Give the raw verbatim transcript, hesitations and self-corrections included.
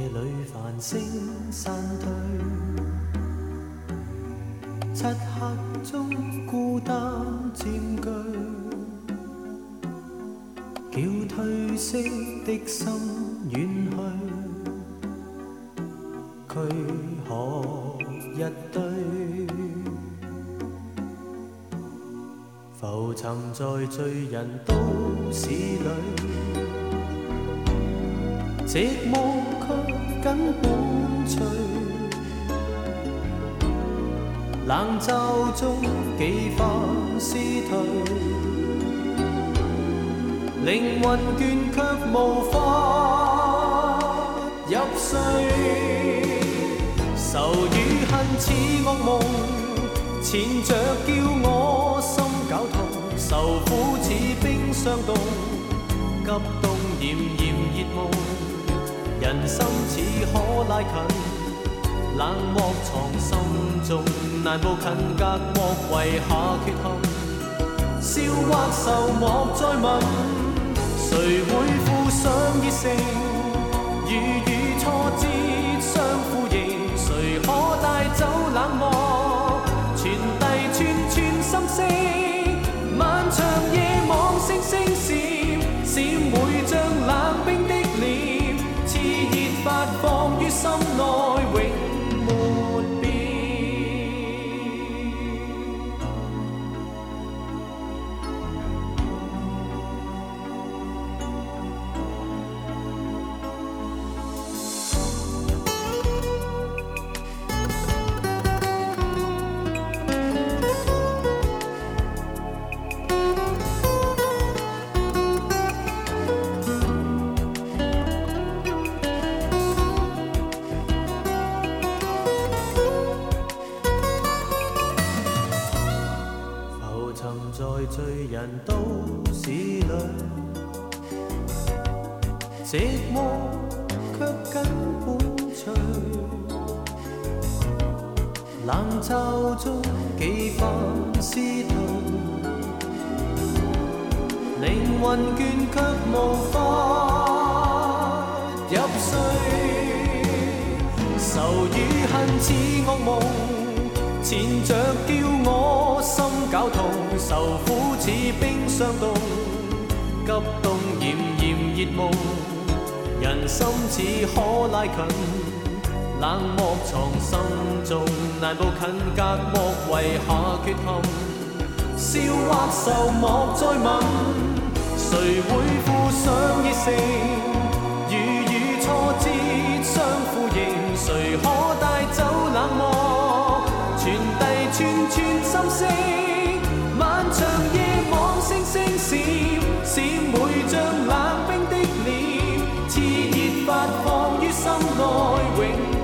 里繁星散退，漆黑中孤单占据，叫褪色的心远去，躯壳一堆，浮沉在醉人都市里。寂寞却紧伴隨，冷嘲中幾番思退，靈魂倦卻無法入睡。仇與恨似惡夢，纏着叫我心絞痛，愁苦似冰霜凍，急凍炎炎熱夢。人心似可拉近，冷漠藏心中，難步近隔膜遺下缺陷。笑或愁莫再問，誰會負上熱誠？如與挫折相呼應，誰可帶走冷漠，傳遞串串心聲？漫長夜望星星閃，閃會像冷冰的臉。發放於心內，永沒變。在醉人都市裏，寂寞卻緊伴隨，冷嘲中幾番思退，靈魂倦卻無法入睡。仇與恨似惡夢，纏着叫我心絞痛，愁苦似冰霜凍，急凍炎炎熱夢。人心似可拉近，冷漠藏心中，難步近隔膜遺下缺陷。笑或愁莫再問，誰會負上熱誠？如與挫折相呼應，誰可帶走冷漠？傳遞串串心聲，漫長夜望星星閃，閃會像冷冰的臉，熾熱發放於心內永。